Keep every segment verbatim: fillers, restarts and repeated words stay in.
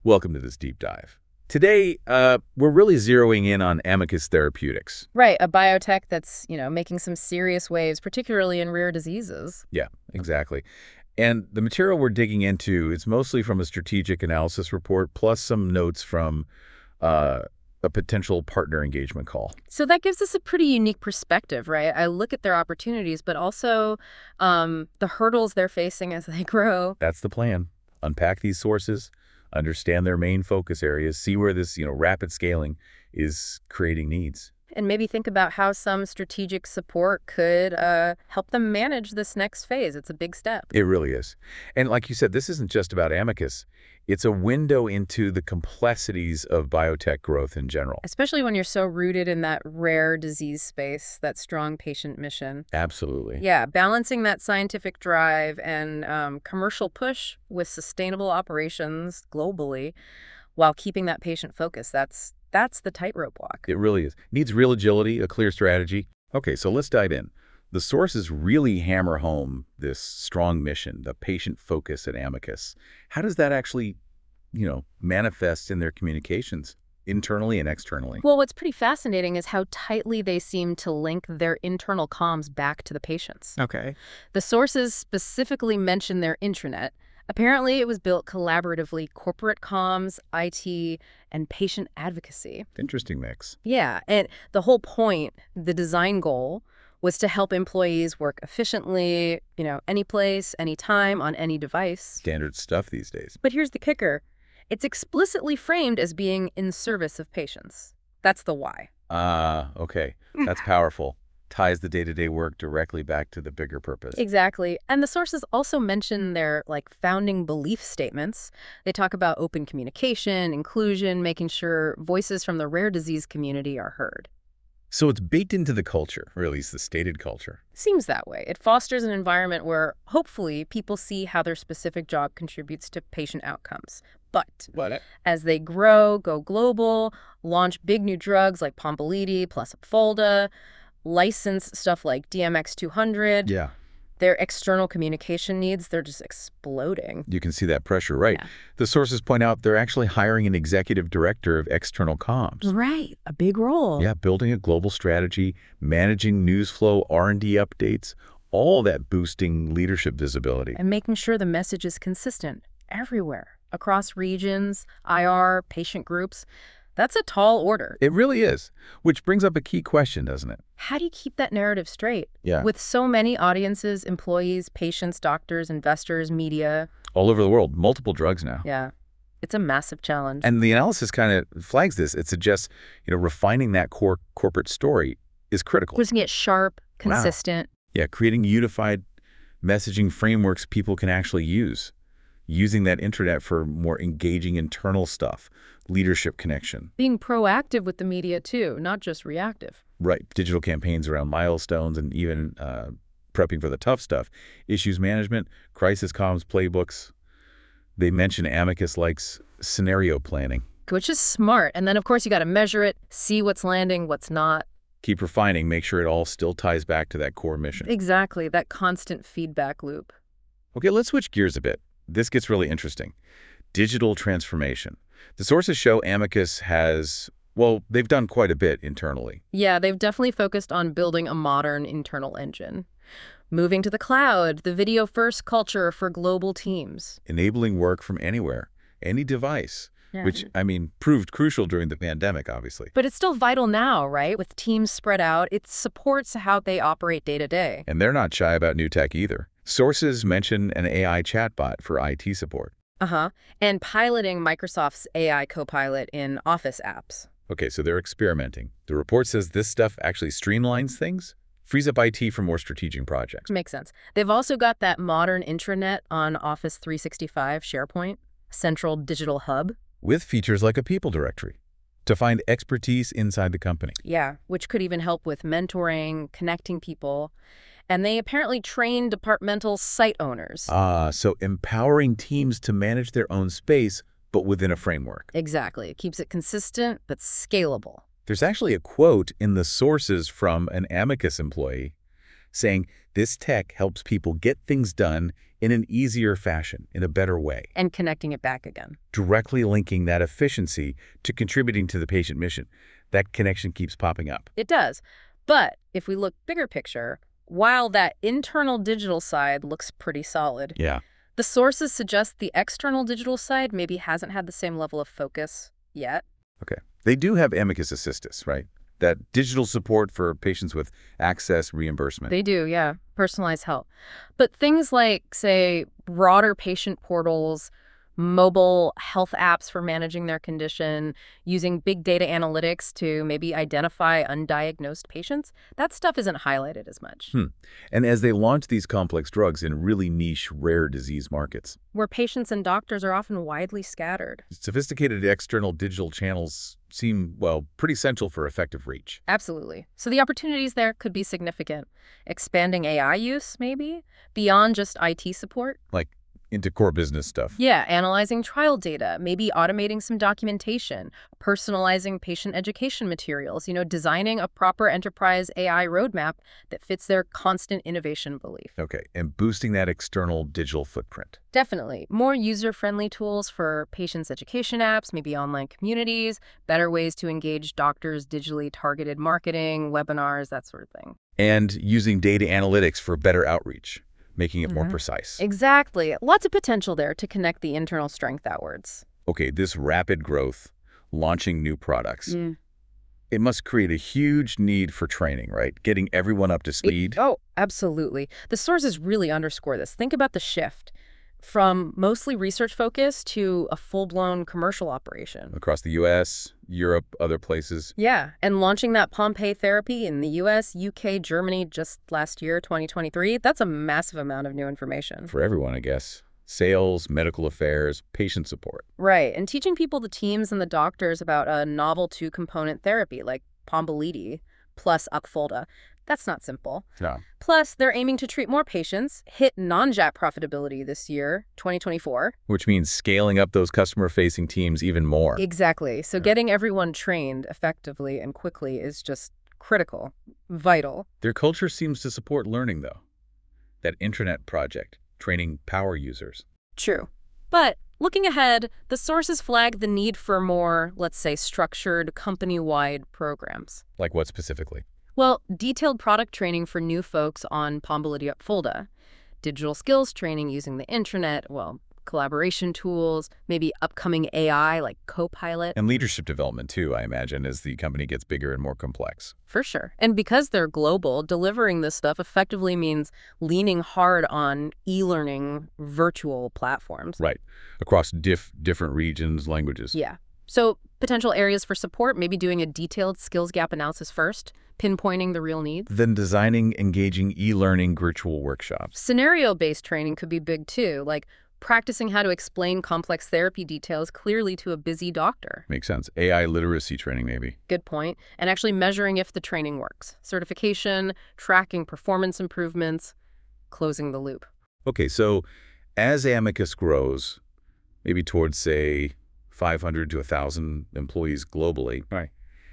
Welcome to this deep dive. Today, uh, we're really zeroing in on Amicus Therapeutics. Right, a biotech that's, you know, making some serious waves, particularly in rare diseases. Yeah, exactly. And the material we're digging into is mostly from a strategic analysis report, plus some notes from uh, a potential partner engagement call. So that gives us a pretty unique perspective, right? I look at their opportunities, but also um, the hurdles they're facing as they grow. That's the plan. Unpack these sources, understand their main focus areas, see where this, you know, rapid scaling is creating needs. And maybe think about how some strategic support could uh, help them manage this next phase. It's a big step. It really is. And like you said, this isn't just about Amicus. It's a window into the complexities of biotech growth in general. Especially when you're so rooted in that rare disease space, that strong patient mission. Absolutely. Yeah, balancing that scientific drive and um, commercial push with sustainable operations globally while keeping that patient focus. That's that's the tightrope walk. It really is. Needs real agility, a clear strategy. Okay, so let's dive in. The sources really hammer home this strong mission, the patient focus at Amicus. How does that actually, you know, manifest in their communications, internally and externally? Well, what's pretty fascinating is how tightly they seem to link their internal comms back to the patients. Okay. The sources specifically mention their intranet. Apparently, it was built collaboratively, corporate comms, I T, and patient advocacy. Interesting mix. Yeah, and the whole point, the design goal, was to help employees work efficiently, you know, any place, any time, on any device. Standard stuff these days. But here's the kicker. It's explicitly framed as being in service of patients. That's the why. Ah, okay. That's powerful. Ties the day-to-day work directly back to the bigger purpose. Exactly. And the sources also mention their, like, founding belief statements. They talk about open communication, inclusion, making sure voices from the rare disease community are heard. So it's baked into the culture, or at least the stated culture. Seems that way. It fosters an environment where, hopefully, people see how their specific job contributes to patient outcomes. But What? as they grow, go global, launch big new drugs like Pombiliti plus Opfolda, license stuff like D M X two hundred, Yeah. their external communication needs, they're just exploding. You can see that pressure, right? Yeah. The sources point out they're actually hiring an executive director of external comms. Right. A big role. Yeah, building a global strategy, managing news flow, R and D updates, all that boosting leadership visibility. And making sure the message is consistent everywhere, across regions, I R, patient groups. That's a tall order. It really is, which brings up a key question, doesn't it? How do you keep that narrative straight? Yeah. With so many audiences, employees, patients, doctors, investors, media. All over the world, multiple drugs now. Yeah. It's a massive challenge. And the analysis kind of flags this. It suggests, you know, refining that core corporate story is critical. Losing it sharp, consistent. Yeah, creating unified messaging frameworks people can actually use. Using that intranet for more engaging internal stuff, leadership connection. Being proactive with the media, too, not just reactive. Right. Digital campaigns around milestones and even uh, prepping for the tough stuff. Issues management, crisis comms playbooks. They mention Amicus likes scenario planning. Which is smart. And then, of course, you got to measure it, see what's landing, what's not. Keep refining, make sure it all still ties back to that core mission. Exactly, that constant feedback loop. Okay, let's switch gears a bit. This gets really interesting. Digital transformation. The sources show Amicus has, well, they've done quite a bit internally. Yeah, they've definitely focused on building a modern internal engine. Moving to the cloud, the video-first culture for global teams. Enabling work from anywhere, any device, Yeah. which, I mean, proved crucial during the pandemic, obviously. But it's still vital now, right? With teams spread out, it supports how they operate day to day. And they're not shy about new tech either. Sources mention an A I chatbot for I T support. Uh-huh. And piloting Microsoft's A I Copilot in Office apps. Okay, so they're experimenting. The report says this stuff actually streamlines things, frees up I T for more strategic projects. Makes sense. They've also got that modern intranet on Office three sixty-five SharePoint, central digital hub. With features like a people directory to find expertise inside the company. Yeah, which could even help with mentoring, connecting people. And they apparently train departmental site owners. Ah, so empowering teams to manage their own space, but within a framework. Exactly. It keeps it consistent, but scalable. There's actually a quote in the sources from an Amicus employee saying, "This tech helps people get things done in an easier fashion, in a better way, And connecting it back again. directly linking that efficiency to contributing to the patient mission. That connection keeps popping up. It does. But if we look bigger picture, while that internal digital side looks pretty solid, Yeah. the sources suggest the external digital side maybe hasn't had the same level of focus yet. Okay. They do have Amicus Assistus, right? That digital support for patients with access reimbursement. They do, yeah. Personalized help. But things like, say, broader patient portals, mobile health apps for managing their condition, using big data analytics to maybe identify undiagnosed patients, that stuff isn't highlighted as much. Hmm. And as they launch these complex drugs in really niche, rare disease markets, Where patients and doctors are often widely scattered. sophisticated external digital channels seem, well, pretty essential for effective reach. Absolutely. So the opportunities there could be significant. Expanding A I use, maybe, beyond just I T support. Like into core business stuff. Yeah, analyzing trial data, maybe automating some documentation, personalizing patient education materials, you know, designing a proper enterprise A I roadmap that fits their constant innovation belief. Okay. And boosting that external digital footprint. Definitely. More user-friendly tools for patients' education apps, maybe online communities, better ways to engage doctors, digitally targeted marketing, webinars, that sort of thing. And using data analytics for better outreach, making it more Mhm. precise. Exactly. Lots of potential there to connect the internal strength outwards. Okay, this rapid growth, launching new products, Mm. it must create a huge need for training, right? Getting everyone up to speed. Oh, absolutely. The sources really underscore this. Think about the shift from mostly research focus to a full-blown commercial operation. Across the U S, Europe, other places. Yeah, and launching that Pompe therapy in the U S, U K, Germany just last year, twenty twenty-three, that's a massive amount of new information. For everyone, I guess. Sales, medical affairs, patient support. Right, and teaching people, the teams and the doctors, about a novel two-component therapy like Pombiliti plus Opfolda. That's not simple. No. Plus, they're aiming to treat more patients, hit non-J A P profitability this year, twenty twenty-four. Which means scaling up those customer-facing teams even more. Exactly. So Yeah. getting everyone trained effectively and quickly is just critical, vital. Their culture seems to support learning, though. That intranet project, training power users. True. But looking ahead, the sources flag the need for more, let's say, structured, company-wide programs. Like what specifically? Well, detailed product training for new folks on Pombiliti Opfolda, digital skills training using the intranet, well, collaboration tools, maybe upcoming A I like Copilot. And leadership development, too, I imagine, as the company gets bigger and more complex. For sure. And because they're global, delivering this stuff effectively means leaning hard on e-learning virtual platforms. Right. Across diff different regions, languages. Yeah. So potential areas for support, maybe doing a detailed skills gap analysis first, pinpointing the real needs. Then designing engaging e-learning virtual workshops. Scenario-based training could be big too, like practicing how to explain complex therapy details clearly to a busy doctor. Makes sense. A I literacy training, maybe. Good point. And actually measuring if the training works. Certification, tracking performance improvements, closing the loop. Okay, so as Amicus grows, maybe towards, say, five hundred to one thousand employees globally, right?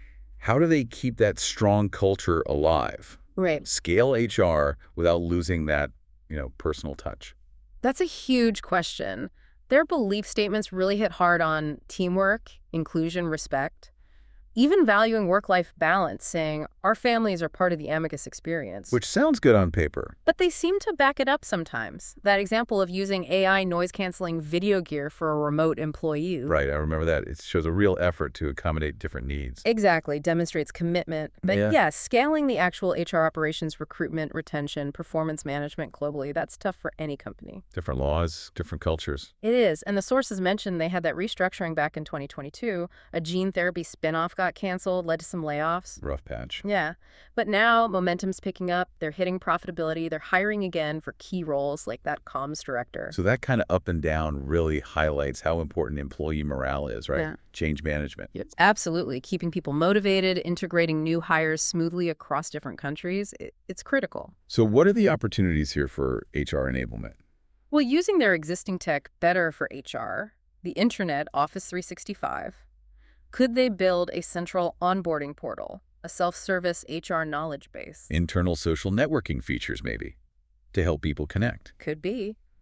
How do they keep that strong culture alive? Right. Scale H R without losing that, you know, personal touch. That's a huge question. Their belief statements really hit hard on teamwork, inclusion, respect, even valuing work-life balance, saying our families are part of the Amicus experience. Which sounds good on paper. But they seem to back it up sometimes. That example of using A I noise-canceling video gear for a remote employee. Right, I remember that. It shows a real effort to accommodate different needs. Exactly, demonstrates commitment. But Yeah. yeah, scaling the actual H R operations, recruitment, retention, performance management globally, that's tough for any company. Different laws, different cultures. It is, and the sources mentioned they had that restructuring back in twenty twenty-two. A gene therapy spinoff got canceled, led to some layoffs. Rough patch. Yeah, but now momentum's picking up. They're hitting profitability. They're hiring again for key roles like that comms director. So that kind of up and down really highlights how important employee morale is, right? Yeah. Change management. Yes. Absolutely. Keeping people motivated, integrating new hires smoothly across different countries, it, it's critical. So what are the opportunities here for H R enablement? Well, using their existing tech better for H R, the intranet, Office three sixty-five, could they build a central onboarding portal, a self-service H R knowledge base? Internal social networking features, maybe, to help people connect. Could be.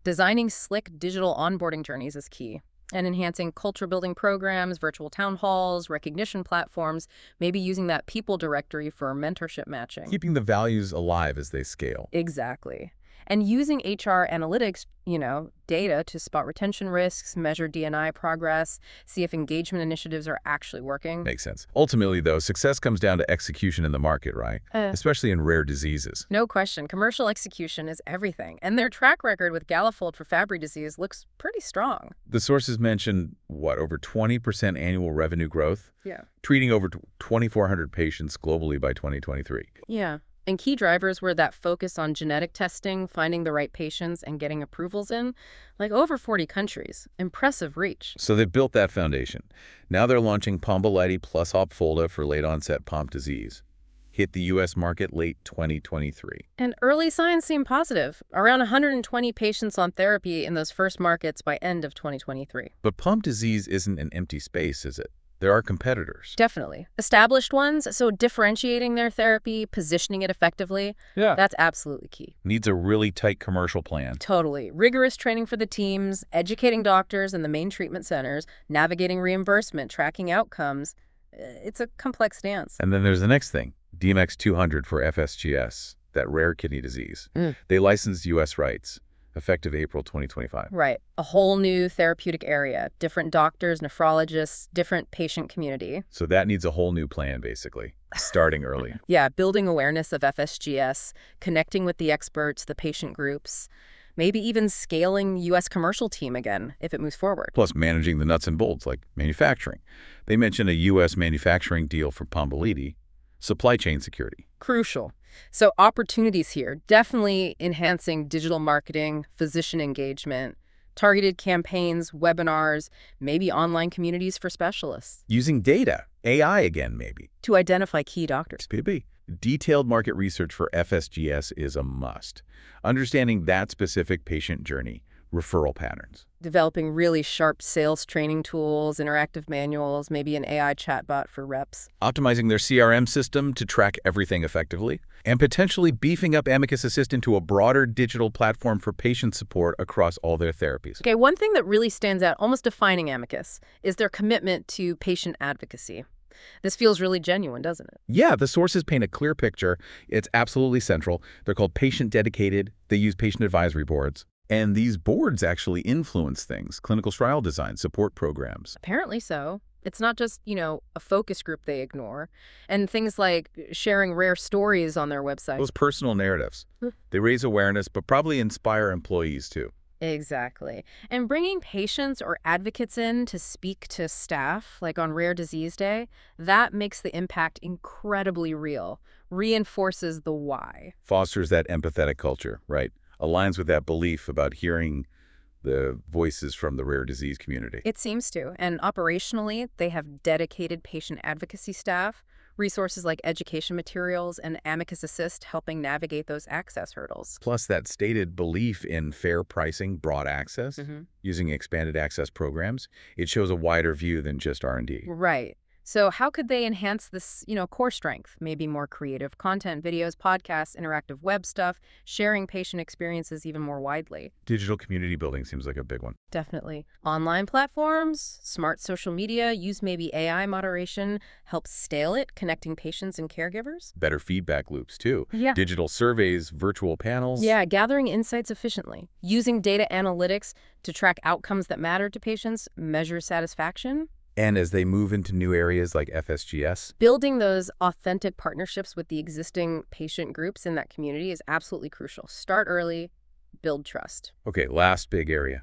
Designing slick digital onboarding journeys is key. And enhancing culture-building programs, virtual town halls, recognition platforms, maybe using that people directory for mentorship matching. Keeping the values alive as they scale. Exactly. And using H R analytics, you know, data to spot retention risks, measure D and I progress, see if engagement initiatives are actually working. Makes sense. Ultimately, though, success comes down to execution in the market, right? Uh, Especially in rare diseases. no question. Commercial execution is everything. And their track record with Galafold for Fabry disease looks pretty strong. The sources mention, what, over twenty percent annual revenue growth? Yeah. Treating over twenty-four hundred patients globally by twenty twenty-three. Yeah. And key drivers were that focus on genetic testing, finding the right patients, and getting approvals in, like over forty countries. Impressive reach. So they've built that foundation. Now they're launching Pombiliti plus Opfolda for late-onset Pompe disease. Hit the U S market late twenty twenty-three. And early signs seem positive. Around one hundred twenty patients on therapy in those first markets by end of twenty twenty-three. But Pompe disease isn't an empty space, is it? There are competitors. Definitely. Established ones, so differentiating their therapy, positioning it effectively, Yeah. that's absolutely key. Needs a really tight commercial plan. Totally. Rigorous training for the teams, educating doctors in the main treatment centers, navigating reimbursement, tracking outcomes. It's a complex dance. And then there's the next thing, D M X two hundred for F S G S, that rare kidney disease. Mm. They licensed U S rights, effective April twenty twenty-five. Right. A whole new therapeutic area, different doctors, nephrologists, different patient community. So that needs a whole new plan, basically, starting early. Yeah, building awareness of F S G S, connecting with the experts, the patient groups, maybe even scaling U S commercial team again if it moves forward. Plus managing the nuts and bolts, like manufacturing. They mentioned a U S manufacturing deal for Pombiliti, supply chain security. Crucial. So opportunities here, definitely enhancing digital marketing, physician engagement, targeted campaigns, webinars, maybe online communities for specialists. Using data, A I again, maybe. To identify key doctors. P B. Detailed market research for F S G S is a must. Understanding that specific patient journey, referral patterns. Developing really sharp sales training tools, interactive manuals, maybe an A I chatbot for reps. Optimizing their C R M system to track everything effectively, and potentially beefing up Amicus Assist into a broader digital platform for patient support across all their therapies. Okay, one thing that really stands out, almost defining Amicus, is their commitment to patient advocacy. This feels really genuine, doesn't it? Yeah, the sources paint a clear picture. It's absolutely central. They're called patient dedicated. They use patient advisory boards. And these boards actually influence things, clinical trial design, support programs. Apparently so. It's not just, you know, a focus group they ignore. And things like sharing rare stories on their website. Those personal narratives. They raise awareness, but probably inspire employees too. Exactly. And bringing patients or advocates in to speak to staff, like on Rare Disease Day, that makes the impact incredibly real, reinforces the why. Fosters that empathetic culture, right? Aligns with that belief about hearing the voices from the rare disease community. It seems to. And operationally, they have dedicated patient advocacy staff, resources like education materials, and Amicus Assist helping navigate those access hurdles. Plus that stated belief in fair pricing, broad access, Mm-hmm. using expanded access programs. It shows a wider view than just R and D. Right. So how could they enhance this, you know, core strength? Maybe more creative content, videos, podcasts, interactive web stuff, sharing patient experiences even more widely. Digital community building seems like a big one. Definitely. Online platforms, smart social media, use maybe A I moderation, help scale it, connecting patients and caregivers. Better feedback loops too. Yeah. Digital surveys, virtual panels. Yeah, gathering insights efficiently, using data analytics to track outcomes that matter to patients, measure satisfaction. And as they move into new areas like F S G S, Building those authentic partnerships with the existing patient groups in that community is absolutely crucial. Start early, build trust. okay, last big area.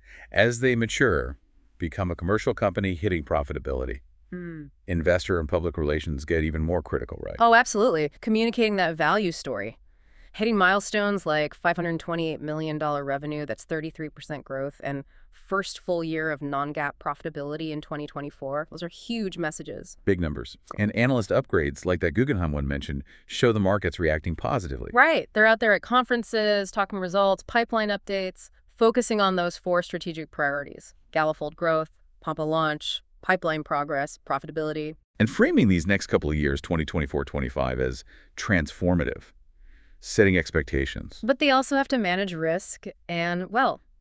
As they mature, become a commercial company hitting profitability. Hmm. Investor and public relations get even more critical, right? Oh, absolutely. Communicating that value story. Hitting milestones like five hundred twenty-eight million dollars revenue, that's thirty-three percent growth, and first full year of non-GAAP profitability in twenty twenty-four. Those are huge messages. Big numbers. And analyst upgrades, like that Guggenheim one mentioned, show the markets reacting positively. Right. They're out there at conferences, talking results, pipeline updates, focusing on those four strategic priorities: Galafold growth, Pompe launch, pipeline progress, profitability. And framing these next couple of years, twenty twenty-four twenty-five, as transformative, setting expectations. But they also have to manage risk and, well,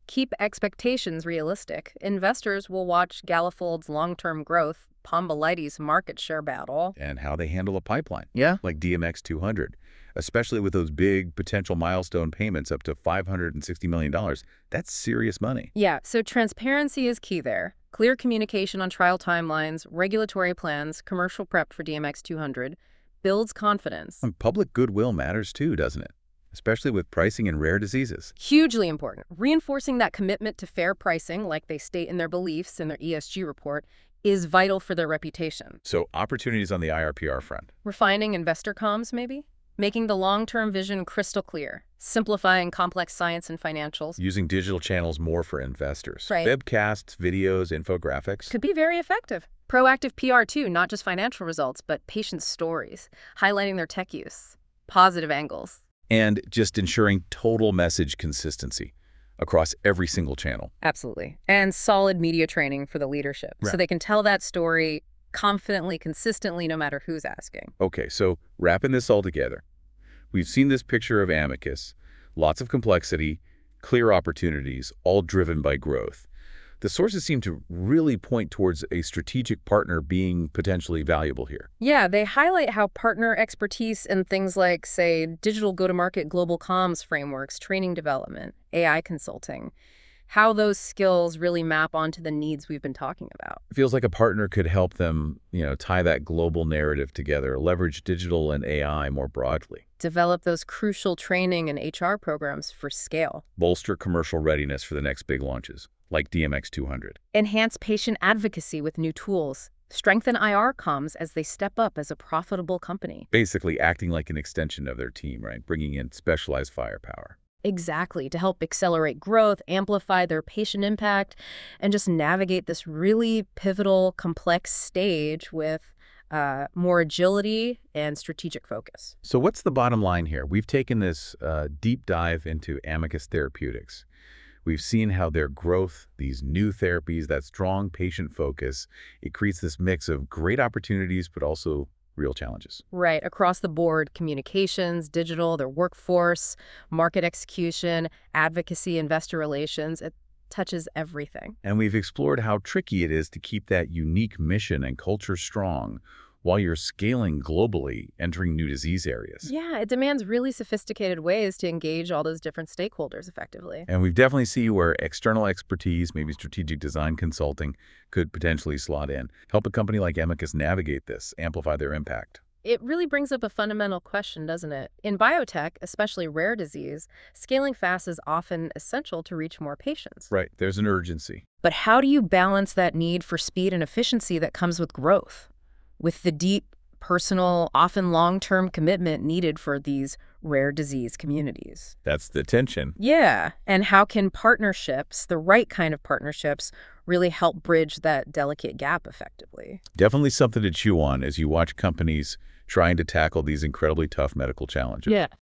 keep expectations realistic. Investors will watch Galafold's long-term growth, Pombiliti's market share battle. And how they handle a pipeline, Yeah. like D M X two hundred, especially with those big potential milestone payments up to five hundred sixty million dollars. That's serious money. Yeah, so transparency is key there. Clear communication on trial timelines, regulatory plans, commercial prep for D M X two hundred builds confidence. And public goodwill matters too, doesn't it? Especially with pricing in rare diseases. Hugely important. Reinforcing that commitment to fair pricing, like they state in their beliefs in their E S G report, is vital for their reputation. So opportunities on the I R P R front. Refining investor comms, maybe? Making the long-term vision crystal clear. Simplifying complex science and financials. Using digital channels more for investors. Right. Webcasts, videos, infographics. Could be very effective. Proactive P R too, not just financial results, but patient stories, highlighting their tech use, positive angles. And just ensuring total message consistency across every single channel. Absolutely. And solid media training for the leadership, Right. so they can tell that story confidently, consistently, no matter who's asking. Okay, so wrapping this all together, we've seen this picture of Amicus, lots of complexity, clear opportunities, all driven by growth. The sources seem to really point towards a strategic partner being potentially valuable here. Yeah, they highlight how partner expertise in things like, say, digital go-to-market global comms frameworks, training development, A I consulting, how those skills really map onto the needs we've been talking about. It feels like a partner could help them, you know, tie that global narrative together, leverage digital and A I more broadly, Develop those crucial training and H R programs for scale. bolster commercial readiness for the next big launches, like D M X two hundred. Enhance patient advocacy with new tools. Strengthen I R comms as they step up as a profitable company. Basically acting like an extension of their team, right? Bringing in specialized firepower. Exactly, to help accelerate growth, amplify their patient impact, and just navigate this really pivotal, complex stage with uh, more agility and strategic focus. So what's the bottom line here? We've taken this uh, deep dive into Amicus Therapeutics. We've seen how their growth, these new therapies, that strong patient focus, it creates this mix of great opportunities, but also real challenges. Right, across the board, communications, digital, their workforce, market execution, advocacy, investor relations, it touches everything. And we've explored how tricky it is to keep that unique mission and culture strong while you're scaling globally, entering new disease areas. Yeah, it demands really sophisticated ways to engage all those different stakeholders effectively. And we've definitely seen where external expertise, maybe strategic design consulting, could potentially slot in. Help a company like Amicus navigate this, amplify their impact. It really brings up a fundamental question, doesn't it? In biotech, especially rare disease, scaling fast is often essential to reach more patients. Right, there's an urgency. But how do you balance that need for speed and efficiency that comes with growth, with the deep, personal, often long-term commitment needed for these rare disease communities? That's the tension. Yeah, and how can partnerships, the right kind of partnerships, really help bridge that delicate gap effectively? Definitely something to chew on as you watch companies trying to tackle these incredibly tough medical challenges. Yeah.